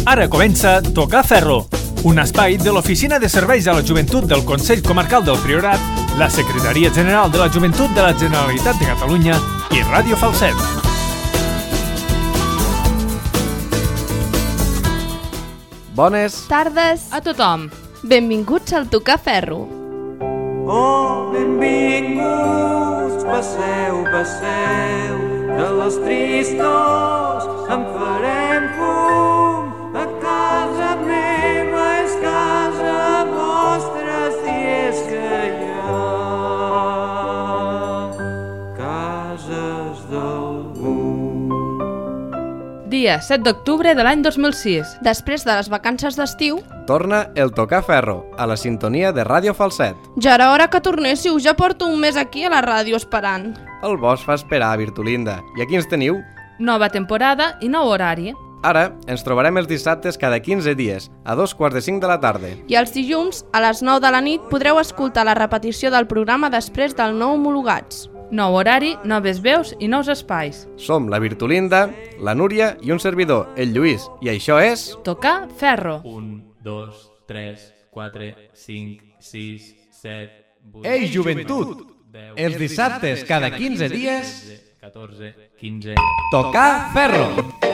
Ara comença Tocar Ferro, un espai de l'Oficina de Serveis a la Joventut del Consell Comarcal del Priorat, la Secretaria General de la Joventut de la Generalitat de Catalunya i Ràdio Falset. Bones tardes a tothom. Benvinguts al Tocar Ferro. Oh, benvinguts, passeu, passeu, de les tristors en farem fum. A casa meva és casa vostra, si és que hi ha cases d'algú. Dia 7 d'octubre de l'any 2006. Després de les vacances d'estiu, torna el Tocar Ferro, a la sintonia de Ràdio Falset. ja era hora que tornéssiu, ja porto un mes aquí a la ràdio esperant. El bosc fa esperar, Virtulinda. I aquí ens teniu? Nova temporada i nou horari. Ara ens trobarem els dissabtes cada 15 dies, a 2:45 de la tarda. I els dilluns, a les 9 de la nit, podreu escoltar la repetició del programa després del nou homologats. Nou horari, noves veus i nous espais. Som la Virtulinda, la Núria i un servidor, el Lluís, i això és... Tocar Ferro. 1, 2, 3, 4, 5, 6, 7, 8... Ei, joventut! Els dissabtes cada 15 dies... 14, 15... Tocar Ferro!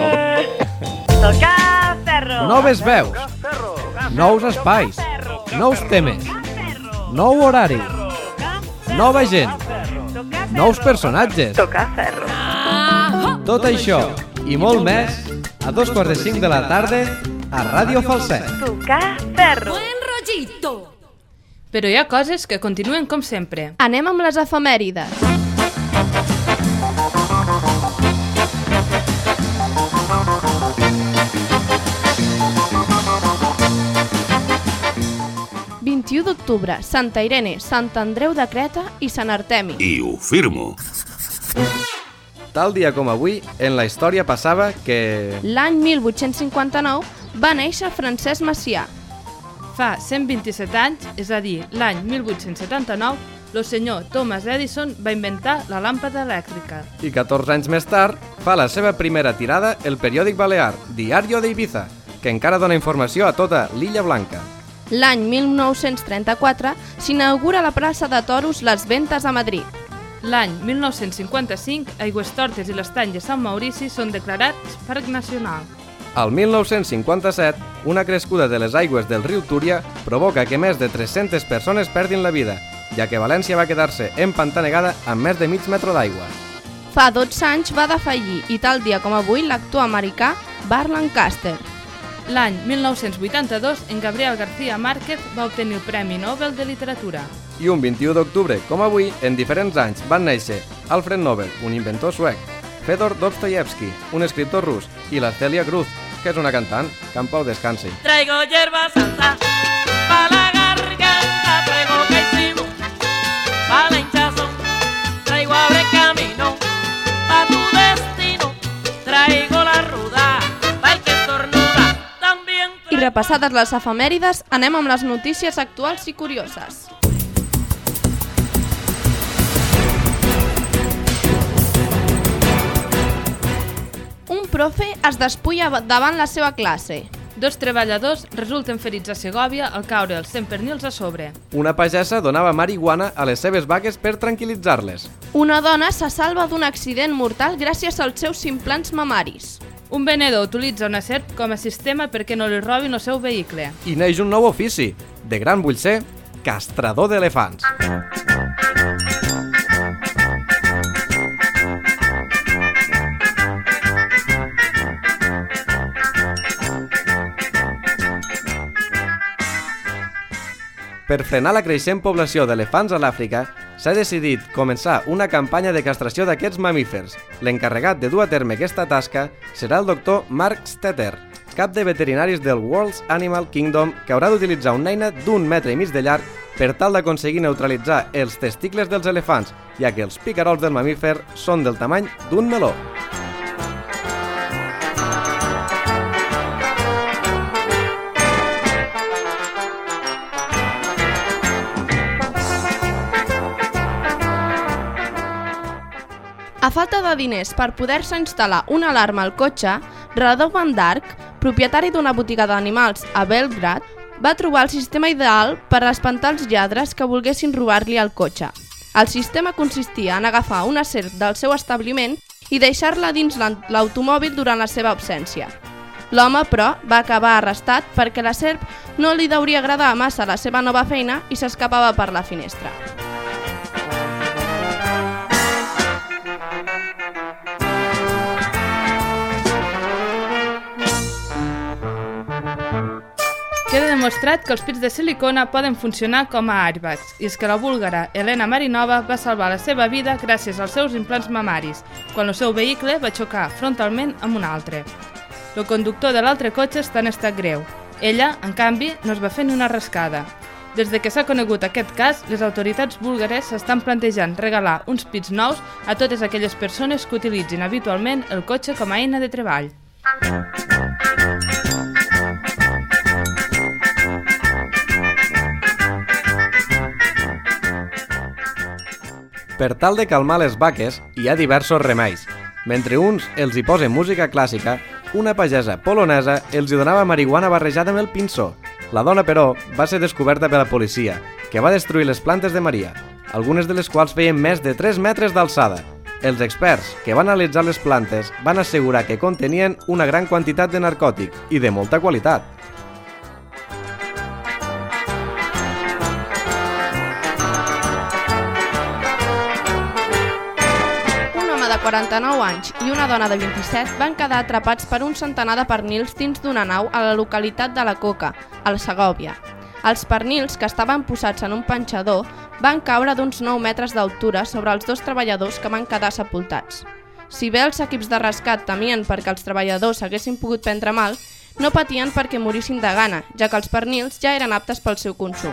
Tocar Ferro! Noves veus, nous espais, nous temes, nou horari, nova gent, nous personatges. Tocar Ferro! Tot això i molt més a 2:45 de la tarda a Ràdio Falset. Tocar Ferro! Però hi ha coses que continuen com sempre. Anem amb les efemèrides. d'octubre, Santa Irene, Sant Andreu de Creta i Sant Artemi. I ho firmo. Tal dia com avui, en la història passava que... L'any 1859 va néixer Francesc Macià. Fa 127 anys, és a dir, l'any 1879, el senyor Thomas Edison va inventar la làmpada elèctrica. I 14 anys més tard, fa la seva primera tirada el periòdic balear, Diario de Ibiza, que encara dona informació a tota l'Illa Blanca. L'any 1934 s'inaugura la plaça de Toros Les Ventes a Madrid. L'any 1955, Aigüestortes i l'Estany de Sant Maurici són declarats Parc Nacional. Al 1957, una crescuda de les aigües del riu Túria provoca que més de 300 persones perdin la vida, ja que València va quedar-se empantanegada amb més de mig metre d'aigua. Fa 12 anys va defallir i tal dia com avui l'actor americà Burt Lancaster. L'any 1982, en Gabriel García Márquez va obtenir el Premi Nobel de Literatura. I un 21 d'octubre, com avui, en diferents anys van néixer Alfred Nobel, un inventor suec, Fedor Dostoyevsky, un escriptor rus, i la Celia Cruz, que és una cantant, que en pau descansi. Traigo hierba santa pa' la garganta, traigo caicimo pa' la hinchazón, traigo abre camino pa' tu destino, traigo la ruda pa' el que estornuda, también traigo... I repassades les efemèrides, anem amb les notícies actuals i curioses. Un profe es despulla davant la seva classe. 2 treballadors resulten ferits a Segòvia al caure els 100 pernils a sobre. Una pagesa donava marihuana a les seves vaques per tranquil·litzar-les. Una dona se salva d'un accident mortal gràcies als seus implants mamaris. Un venedor utilitza una serp com a sistema perquè no li robin el seu vehicle. I neix un nou ofici, de gran vull ser, castrador d'elefants. Per frenar la creixent població d'elefants a l'Àfrica, s'ha decidit començar una campanya de castració d'aquests mamífers. L'encarregat de dur a terme aquesta tasca serà el doctor Mark Stetter, cap de veterinaris del World's Animal Kingdom, que haurà d'utilitzar una eina d'1,5 metre de llarg per tal d'aconseguir neutralitzar els testicles dels elefants, ja que els picarols del mamífer són del tamany d'un meló. A falta de diners per poder-se instal·lar una alarma al cotxe, Radovan Dark propietari d'una botiga d'animals a Belgrad, va trobar el sistema ideal per espantar els lladres que volguessin robar-li el cotxe. El sistema consistia en agafar una serp del seu establiment i deixar-la dins l'automòbil durant la seva absència. L'home, però, va acabar arrestat perquè la serp no li deuria agradar massa la seva nova feina i s'escapava per la finestra. Queda demostrat que els pits de silicona poden funcionar com a airbags, i és que la búlgara Elena Marinova va salvar la seva vida gràcies als seus implants mamaris, quan el seu vehicle va xocar frontalment amb un altre. El conductor de l'altre cotxe està en estat greu. Ella, en canvi, no es va fer ni una rascada. Des de que s'ha conegut aquest cas, les autoritats búlgares s'estan plantejant regalar uns pits nous a totes aquelles persones que utilitzin habitualment el cotxe com a eina de treball. Per tal de calmar les vaques, hi ha diversos remeis. Mentre uns els hi posen música clàssica, una pagesa polonesa els hi donava marihuana barrejada amb el pinçó. La dona, però, va ser descoberta per la policia, que va destruir les plantes de Maria, algunes de les quals feien més de 3 metres d'alçada. Els experts que van analitzar les plantes van assegurar que contenien una gran quantitat de narcòtic i de molta qualitat. De 49 anys i una dona de 27 van quedar atrapats per un centenar de pernils dins d'una nau a la localitat de la Coca, a la Segòvia. Els pernils, que estaven posats en un panxador, van caure d'uns 9 metres d'altura sobre els 2 treballadors que van quedar sepultats. Si bé els equips de rescat temien perquè els treballadors s'haguessin pogut prendre mal, no patien perquè morissin de gana, ja que els pernils ja eren aptes pel seu consum.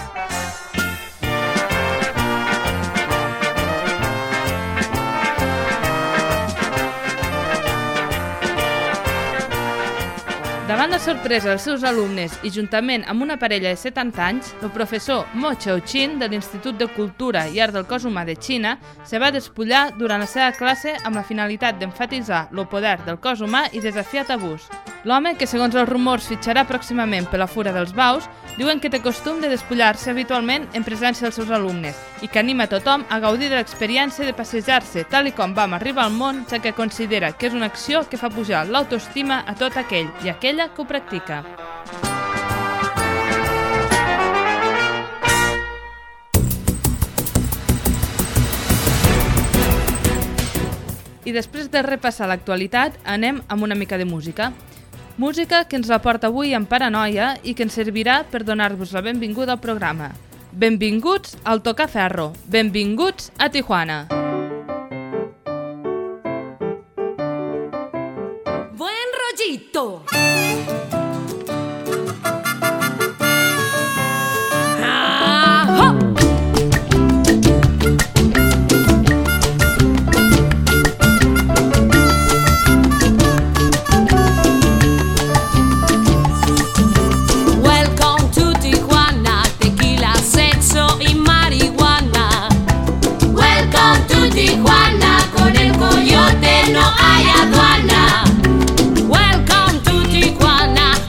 Davant la sorpresa dels seus alumnes i juntament amb una parella de 70 anys, el professor Mo Xiaoqin de l'Institut de Cultura i Art del Cos Humà de Xina se va despullar durant la seva classe amb la finalitat d'emfatitzar el poder del cos humà i desafiar tabús. L'home, que segons els rumors fitxarà pròximament per la Fura dels Baus, diuen que té costum de despullar-se habitualment en presència dels seus alumnes i que anima a tothom a gaudir de l'experiència de passejar-se tal i com vam arribar al món, ja que considera que és una acció que fa pujar l'autoestima a tot aquell i aquella que ho practica. I després de repassar l'actualitat, anem amb una mica de música. Música que ens la porta avui en Paranoia i que ens servirà per donar-vos la benvinguda al programa. Benvinguts al Tocaferro. Benvinguts a Tijuana. Buen rollito. No hay aduana. Welcome to Tijuana.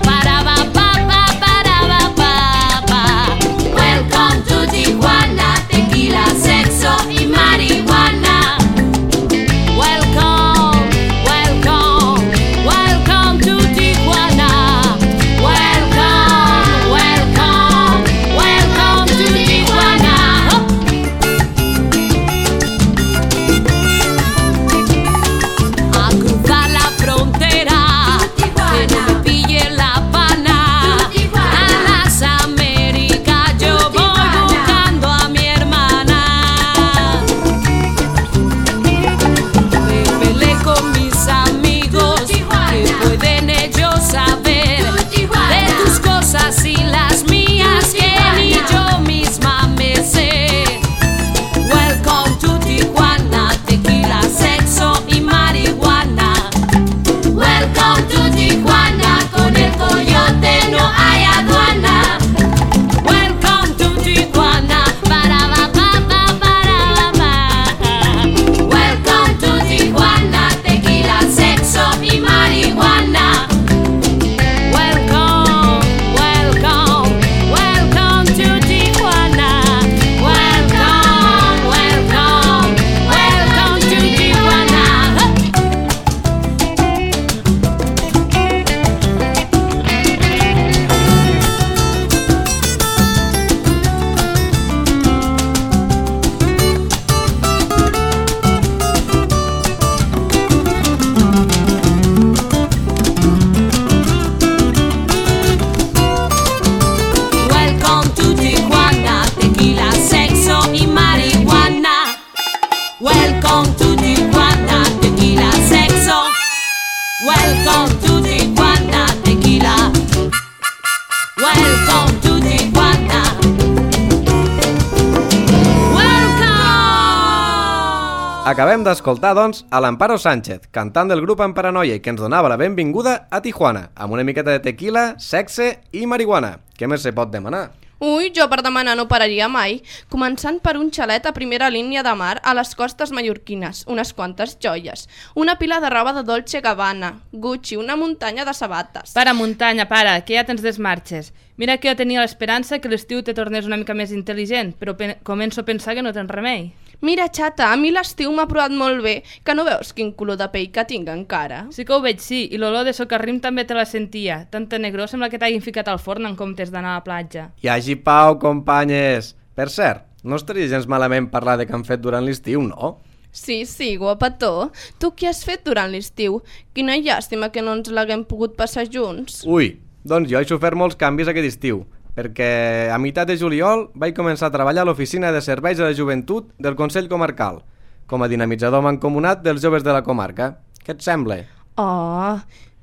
Acabem d'escoltar, doncs, a l'Amparo Sánchez, cantant del grup En Paranoia i que ens donava la benvinguda a Tijuana, amb una miqueta de tequila, sexe i marihuana. Què més se pot demanar? Ui, jo per demanar no pararia mai. Començant per un xalet a primera línia de mar a les costes mallorquines, unes quantes joies, una pila de roba de Dolce Gabbana, Gucci, una muntanya de sabates. Para, muntanya, para, que ja tens desmarxes. Mira que jo tenia l'esperança que l'estiu te tornés una mica més intel·ligent, però començo a pensar que no tens remei. Mira, xata, a mi l'estiu m'ha provat molt bé, que no veus quin color de pell que tinc encara? Sí que ho veig, sí, i l'olor de socarrim també te la sentia. Tanta negró sembla que t'hagin ficat al forn en comptes d'anar a la platja. I hagi pau, companyes! Per cert, no estaria gens malament parlar de què han fet durant l'estiu, no? Sí, guapetó. Tu què has fet durant l'estiu? Quina llàstima que no ens l'haguem pogut passar junts. Ui, doncs jo he sofert molts canvis aquest estiu, perquè a meitat de juliol vaig començar a treballar a l'Oficina de Serveis de la Joventut del Consell Comarcal, com a dinamitzador mancomunat dels joves de la comarca. Què et sembla? Oh,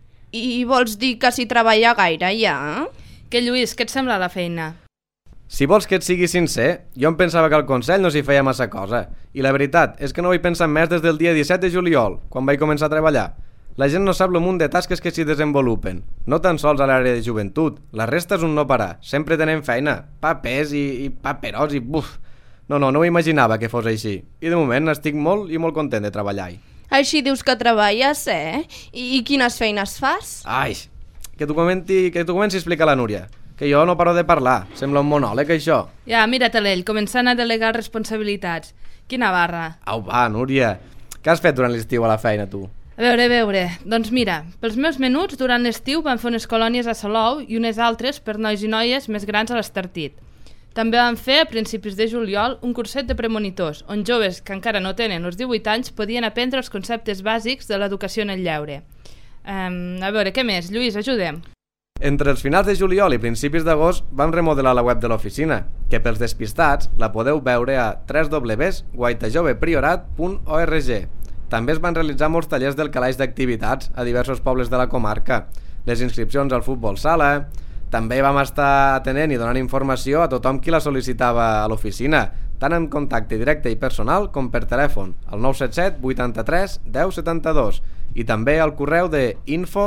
i vols dir que s'hi treballa gaire ja? Què, Lluís, què et sembla la feina? Si vols que et sigui sincer, jo em pensava que al Consell no s'hi feia massa cosa, i la veritat és que no ho he pensat més des del dia 17 de juliol, quan vaig començar a treballar. La gent no sap el munt de tasques que s'hi desenvolupen, no tan sols a l'àrea de joventut, la resta és un no parar, sempre tenen feina, papers i paperós i buf. No ho imaginava que fos així, i de moment estic molt i molt content de treballar-hi. Així dius que treballes, I quines feines fas? Ai, que t'ho comenci a explicar la Núria, que jo no paro de parlar, sembla un monòleg això. Ja, mira-te'l ell, començant a delegar responsabilitats. Quina barra. Au, va, Núria, què has fet durant l'estiu a la feina, tu? A veure, doncs mira, pels meus menuts durant l'estiu van fer unes colònies a Salou i unes altres per nois i noies més grans a l'Estartit. També van fer, a principis de juliol, un curset de premonitors, on joves que encara no tenen els 18 anys podien aprendre els conceptes bàsics de l'educació en el lleure. A veure, què més? Lluís, ajuda'm. Entre els finals de juliol i principis d'agost vam remodelar la web de l'oficina, que pels despistats la podeu veure a www.guaitajovepriorat.org. També es van realitzar molts tallers del calaix d'activitats a diversos pobles de la comarca, les inscripcions al futbol sala. També vam estar atenent i donant informació a tothom qui la sol·licitava a l'oficina, tant en contacte directe i personal com per telèfon, al 977 83 10 72, i també al correu de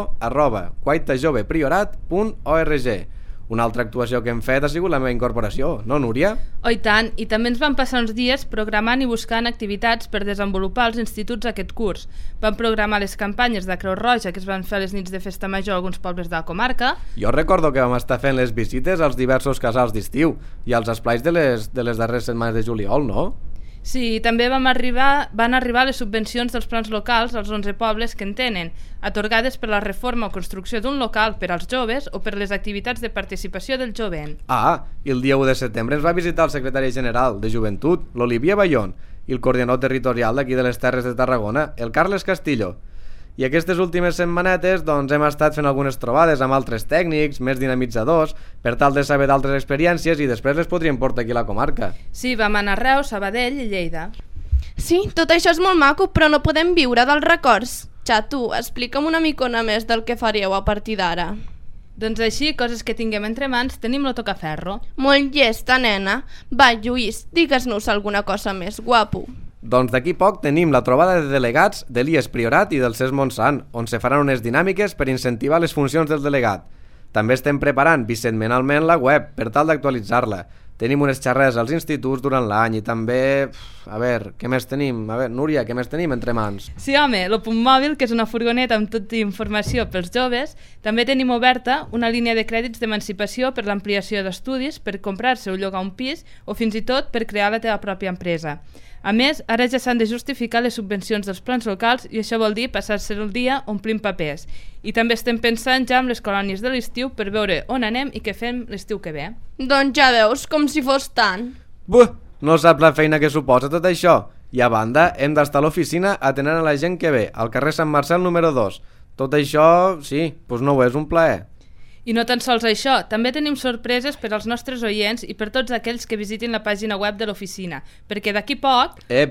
info@guaitajovepriorat.org. Una altra actuació que hem fet ha sigut la meva incorporació, no, Núria? Oh, i tant, i també ens vam passar uns dies programant i buscant activitats per desenvolupar als instituts aquest curs. Vam programar les campanyes de Creu Roja que es van fer a les nits de festa major a alguns pobles de la comarca. Jo recordo que vam estar fent les visites als diversos casals d'estiu i als esplais de les darreres setmanes de juliol, no? Sí, també van arribar les subvencions dels plans locals als 11 pobles que en tenen, atorgades per la reforma o construcció d'un local per als joves o per les activitats de participació del jovent. Ah, i el dia 1 de setembre ens va visitar el secretari general de Joventut, l'Olivier Bayón, i el coordinador territorial d'aquí de les Terres de Tarragona, el Carles Castillo. I aquestes últimes setmanetes doncs, hem estat fent algunes trobades amb altres tècnics, més dinamitzadors, per tal de saber d'altres experiències i després les podríem portar aquí a la comarca. Sí, vam anar a Reus, Sabadell i Lleida. Sí, tot això és molt maco, però no podem viure dels records. Xato, explica'm una micona més del que faríeu a partir d'ara. Doncs així, coses que tinguem entre mans, tenim lo tocaferro. Molt llesta, nena. Va, Lluís, digues-nos alguna cosa més, guapo. Doncs d'aquí poc tenim la trobada de delegats de l'IES Priorat i del CES Montsant, on se faran unes dinàmiques per incentivar les funcions del delegat. També estem preparant bisetmenalment la web per tal d'actualitzar-la. Tenim unes xerrades als instituts durant l'any i també... A veure, què més tenim? A veure, Núria, què més tenim entre mans? Sí, home, el Punt Mòbil, que és una furgoneta amb tota informació pels joves. També tenim oberta una línia de crèdits d'emancipació per l'ampliació d'estudis, per comprar-se o llogar un pis o fins i tot per crear la teva pròpia empresa. A més, ara ja s'han de justificar les subvencions dels plans locals i això vol dir passar-se el dia omplint papers. I també estem pensant ja en les colònies de l'estiu per veure on anem i què fem l'estiu que ve. Doncs ja veus, com si fos tant. Buh, no saps la feina que suposa tot això. I a banda, hem d'estar a l'oficina atenent a la gent que ve, al carrer Sant Marcel número 2. Tot això, sí, doncs no ho és un plaer. I no tan sols això, també tenim sorpreses per als nostres oients i per tots aquells que visitin la pàgina web de l'oficina, perquè d'aquí poc...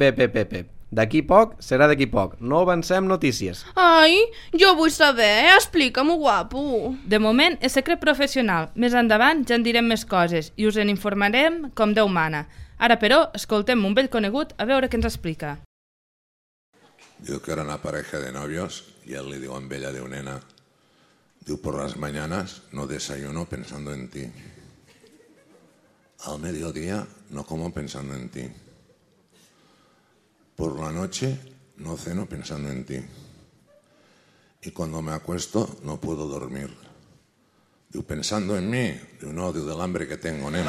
D'aquí poc serà d'aquí poc, no avancem notícies. Ai, jo vull saber, explica-m'ho, guapo. De moment és secret professional, més endavant ja en direm més coses i us en informarem com Déu mana. Ara, però, escoltem un vell conegut a veure què ens explica. Diu que era una pareja de novios y él le dijo a ella, diu, nena, diu, por las mañanas no desayuno pensando en ti. Al mediodía no como pensando en ti. Por la noche no ceno pensando en ti. Y cuando me acuesto no puedo dormir. Diu, pensando en mí. Diu, no, diu, del hambre que tengo, nena.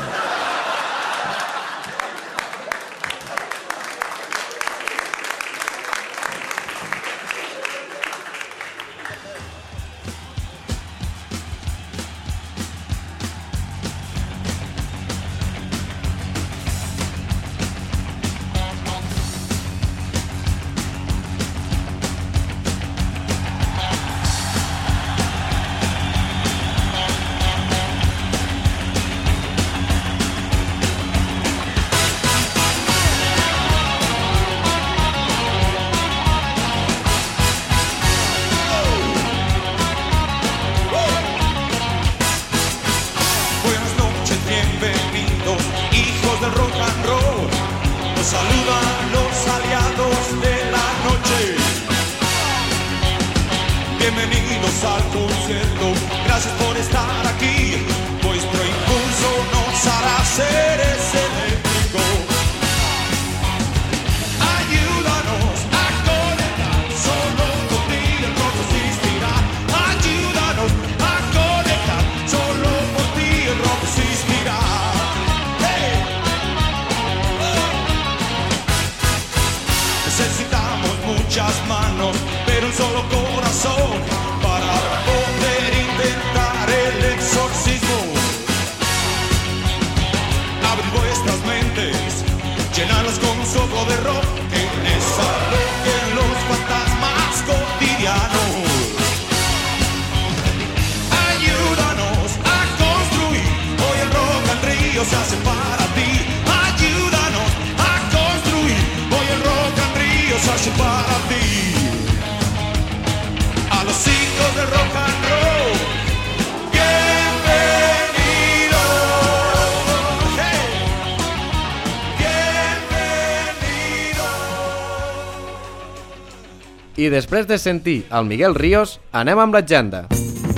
I després de sentir el Miguel Ríos, anem amb l'agenda.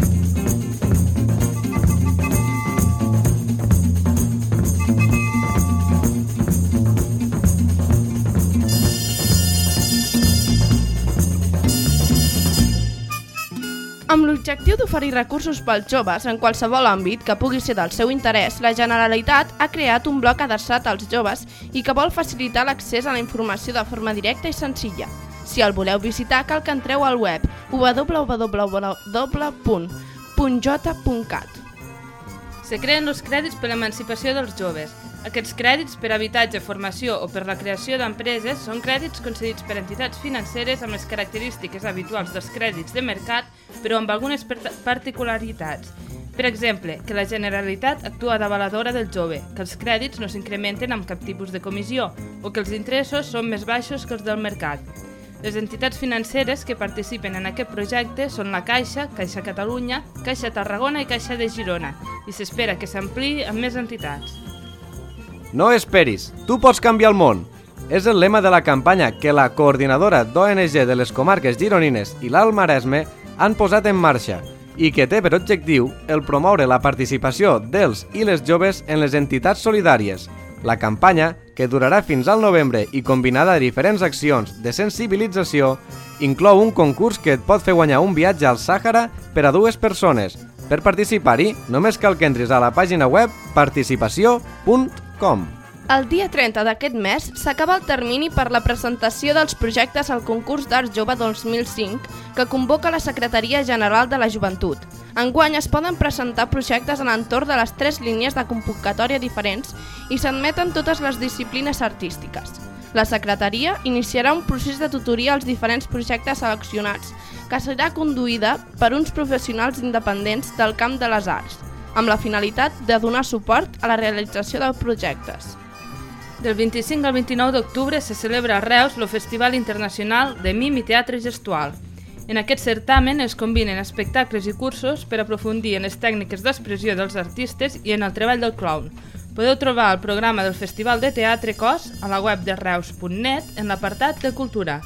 Amb l'objectiu d'oferir recursos pels joves en qualsevol àmbit que pugui ser del seu interès, la Generalitat ha creat un bloc adreçat als joves i que vol facilitar l'accés a la informació de forma directa i senzilla. Si el voleu visitar, cal que entreu al web www.j.cat. Se creen els crèdits per l'emancipació dels joves. Aquests crèdits per habitatge, formació o per la creació d'empreses són crèdits concedits per entitats financeres amb les característiques habituals dels crèdits de mercat, però amb algunes particularitats. Per exemple, que la Generalitat actua d'avaladora del jove, que els crèdits no s'incrementen amb cap tipus de comissió o que els interessos són més baixos que els del mercat. Les entitats financeres que participen en aquest projecte són la Caixa, Caixa Catalunya, Caixa Tarragona i Caixa de Girona, i s'espera que s'ampliï amb més entitats. No esperis, tu pots canviar el món. És el lema de la campanya que la coordinadora d'ONG de les comarques gironines i l'Alt Maresme han posat en marxa i que té per objectiu el promoure la participació dels i les joves en les entitats solidàries. La campanya, que durarà fins al novembre i combinada de diferents accions de sensibilització, inclou un concurs que et pot fer guanyar un viatge al Sàhara per a 2 persones. Per participar-hi, només cal que entris a la pàgina web participació.com. El dia 30 d'aquest mes s'acaba el termini per la presentació dels projectes al concurs d'Art Jove 2005 que convoca la Secretaria General de la Joventut. Enguany es poden presentar projectes en l'entorn de les 3 línies de convocatòria diferents i s'admeten totes les disciplines artístiques. La Secretaria iniciarà un procés de tutoria als diferents projectes seleccionats que serà conduïda per uns professionals independents del camp de les arts, amb la finalitat de donar suport a la realització de projectes. Del 25 al 29 d'octubre se celebra a Reus el Festival Internacional de Mim i Teatre Gestual. En aquest certamen es combinen espectacles i cursos per aprofundir en les tècniques d'expressió dels artistes i en el treball del clown. Podeu trobar el programa del Festival de Teatre Cos a la web de reus.net en l'apartat de Cultura.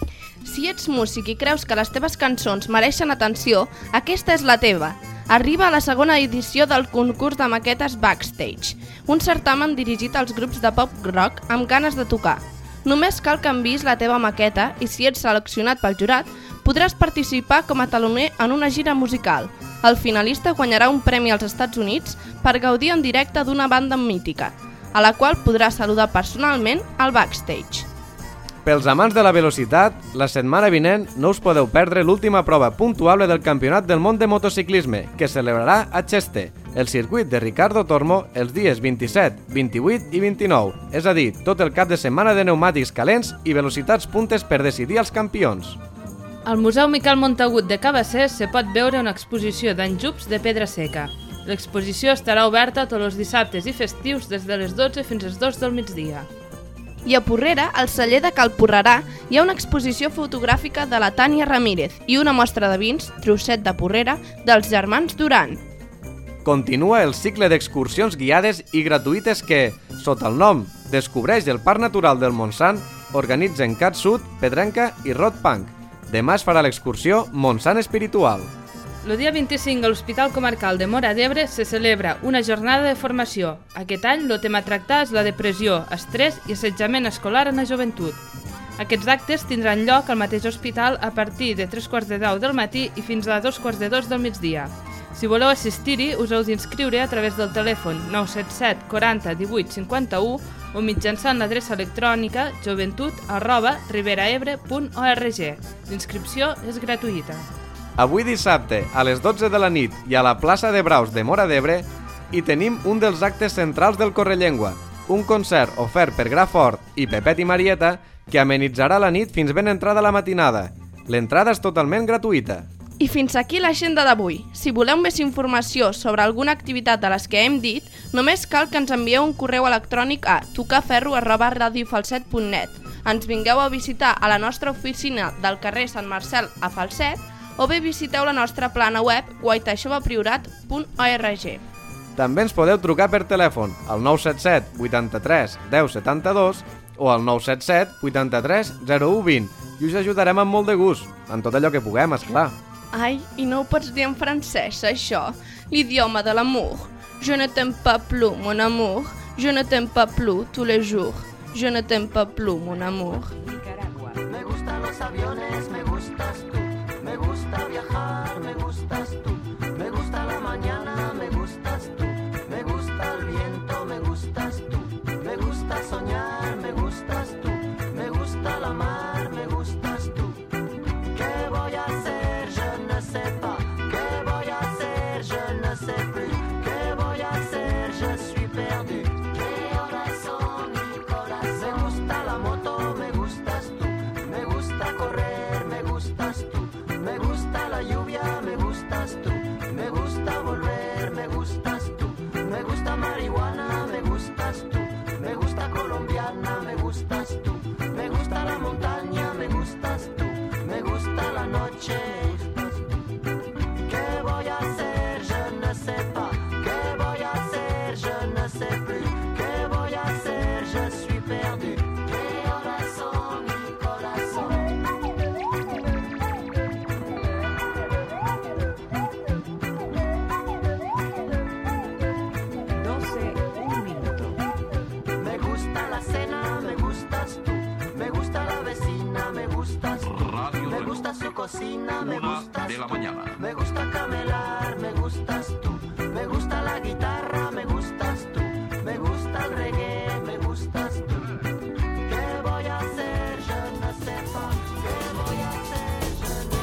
Si ets músic i creus que les teves cançons mereixen atenció, aquesta és la teva. Arriba a la segona edició del concurs de maquetes Backstage, un certamen dirigit als grups de pop rock amb ganes de tocar. Només cal que enviïs la teva maqueta i si ets seleccionat pel jurat, podràs participar com a teloner en una gira musical. El finalista guanyarà un premi als Estats Units per gaudir en directe d'una banda mítica, a la qual podrà saludar personalment al backstage. Pels amants de la velocitat, la setmana vinent no us podeu perdre l'última prova puntuable del Campionat del Món de Motociclisme, que celebrarà a Cheste, el circuit de Ricardo Tormo, els dies 27, 28 i 29, és a dir, tot el cap de setmana de pneumàtics calents i velocitats puntes per decidir els campions. Al Museu Miquel Montagut de Cabassers se pot veure una exposició d'enjups de pedra seca. L'exposició estarà oberta tots els dissabtes i festius des de les 12 fins als 2 del migdia. I a Porrera, al celler de Cal Porrerà, hi ha una exposició fotogràfica de la Tània Ramírez i una mostra de vins, Trosset de Porrera, dels germans Duran. Continua el cicle d'excursions guiades i gratuïtes que, sota el nom Descobreix el Parc Natural del Montsant, organitzen Cat Sud, Pedrenca i Road Punk. Demà es farà l'excursió Montsant Espiritual. El dia 25 a l'Hospital Comarcal de Móra d'Ebre se celebra una jornada de formació. Aquest any el tema a tractar és la depressió, estrès i assetjament escolar en la joventut. Aquests actes tindran lloc al mateix hospital a partir de 3:15 del matí i fins a 2:15 del migdia. Si voleu assistir-hi, us heu d'inscriure a través del telèfon 977 40 18 51 o mitjançant l'adreça electrònica joventut@riberaebre.org. L'inscripció és gratuïta. Avui dissabte, a les 12 de la nit i a la plaça de Braus de Móra d'Ebre, hi tenim un dels actes centrals del Correllengua, un concert ofert per Gra Fort i Pepet i Marieta que amenitzarà la nit fins ben entrada la matinada. L'entrada és totalment gratuïta. I fins aquí l'agenda d'avui. Si voleu més informació sobre alguna activitat de les que hem dit, només cal que ens envieu un correu electrònic a tocaferro@radiofalset.net. Ens vingueu a visitar a la nostra oficina del carrer Sant Marcel a Falset o bé visiteu la nostra plana web guaitaixovapriorat.org. També ens podeu trucar per telèfon al 977 83 10 72 o al 977 83 01 20 i us ajudarem amb molt de gust, en tot allò que puguem, esclar. Ai, i no ho pots dir en francès, això? L'idioma de l'amour. Je ne t'aime pas plus, mon amour. Je ne t'aime pas plus tous les jours. Je ne t'aime pas plus, mon amour. Me gustan los aviones, me gustas tú. Me gusta viajar, me gustas tú. Me gusta la mañana, me gustas tú. Me gusta el viento, me gustas tú. Me gusta soñar, me gustas tú. Me gusta la mar, me gustas tú. ¿Qué voy a hacer? Je ne sais pas. ¿Qué voy a hacer? Je ne sais plus. ¿Qué voy a hacer? Je suis perdu. ¿Qué horas son, mi corazón? Me gusta la moto, me gustas tú. Me gusta correr, me gustas tú. Me gusta la lluvia, me gustas tú. Me gusta volver, me gustas tú. Me gusta marihuana, me gustas tú. Me gusta colombiana, me gustas tú. Me gusta la montaña, me gustas tú. Me gusta la noche. ¿Qué voy a hacer? Je ne sais pas. ¿Qué voy a hacer? Je ne sais plus. ¿Qué voy a hacer? Je suis perdu. ¿Qué horas son, mi corazón? 12, un minuto. Me gusta la cena, me gustas tú. Me gusta la vecina, me gustas tú. Me gusta su cocina, me gustas tú. Me gusta camelar, me gustas tú. Me gusta la guitarra, me gustas tú. Me gusta el reggae, me gustas tú. ¿Qué voy a hacer? Je ne sais pas. ¿Qué voy a hacer? Je ne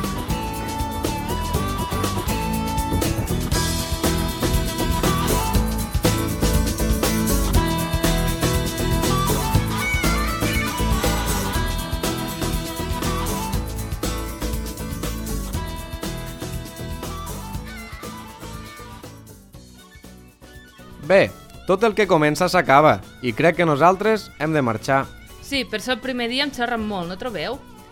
Bé, tot el que comença s'acaba i crec que nosaltres hem de marxar. Sí, per ser el primer dia em xerren molt, no trobeu?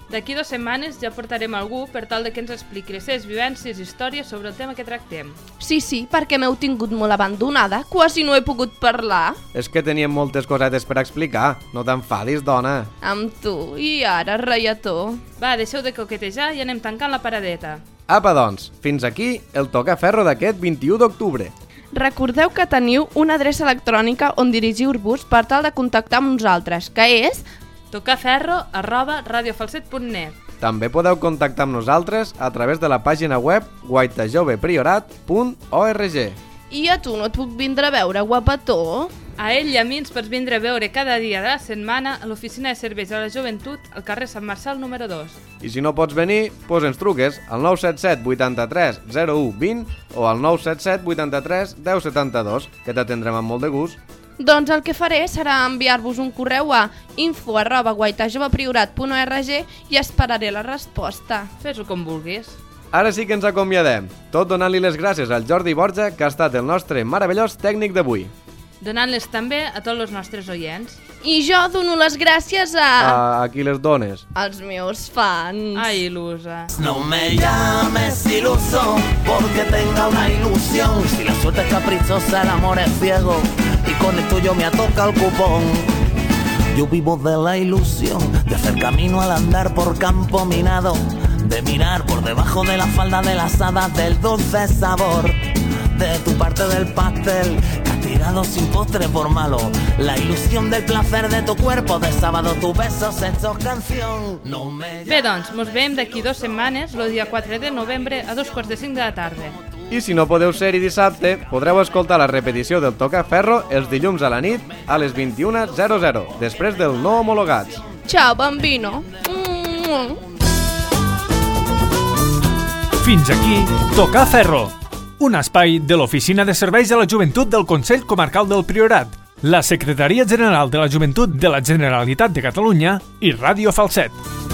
D'aquí 2 setmanes ja portarem algú per tal de que ens expliqui les seves vivències i històries sobre el tema que tractem. Sí, perquè m'heu tingut molt abandonada, quasi no he pogut parlar. És que teníem moltes cosetes per explicar, no t'enfadis, dona. Amb tu, i ara reietó. Va, deixeu de coquetejar i anem tancant la paradeta. Apa, doncs, fins aquí el Tocaferro d'aquest 21 d'octubre. Recordeu que teniu una adreça electrònica on dirigir-vos per tal de contactar amb nosaltres, que és tocaferro@radiofalset.net. També podeu contactar amb nosaltres a través de la pàgina web guaitajovepriorat.org. I a tu no et puc vindre a veure, guapetó? A ell i a mi ens pots vindre a veure cada dia de la setmana a l'Oficina de Serveis a la Joventut al carrer Sant Marçal número 2. I si no pots venir, doncs ens truques al 977 83 01 20 o al 977 83 10 72, que t'atendrem amb molt de gust. Doncs el que faré serà enviar-vos un correu a info@guaitajovepriorat.org i esperaré la resposta. Fes-ho com vulguis. Ara sí que ens acomiadem, tot donant-li les gràcies al Jordi Borja, que ha estat el nostre meravellós tècnic d'avui. Donant-les també a tots els nostres oients. I jo dono les gràcies a qui les dones? als meus fans. Ai, il·lusa. No me llames iluso porque tenga una ilusión. Si la suerte es caprichosa, el amor es ciego y con el tuyo me atoca el cupón. Yo vivo de la ilusión de hacer camino al andar por campo minado, de mirar por debajo de la falda de las hadas del dulce sabor de tu parte del pastel, castigado sin postre por malo. La ilusión del placer de tu cuerpo, de sábado tus besos hechos canción. No me... Bé, doncs, mos veiem d'aquí 2 setmanes, el dia 4 de novembre, a 2:45 de la tarda. I si no podeu ser-hi dissabte, podreu escoltar la repetició del Tocaferro els dilluns a la nit a les 21:00, després del No Homologats. Ciao, bambino. Fins aquí Tocaferro, un espai de l'Oficina de Serveis a la Joventut del Consell Comarcal del Priorat, la Secretaria General de la Joventut de la Generalitat de Catalunya i Ràdio Falset.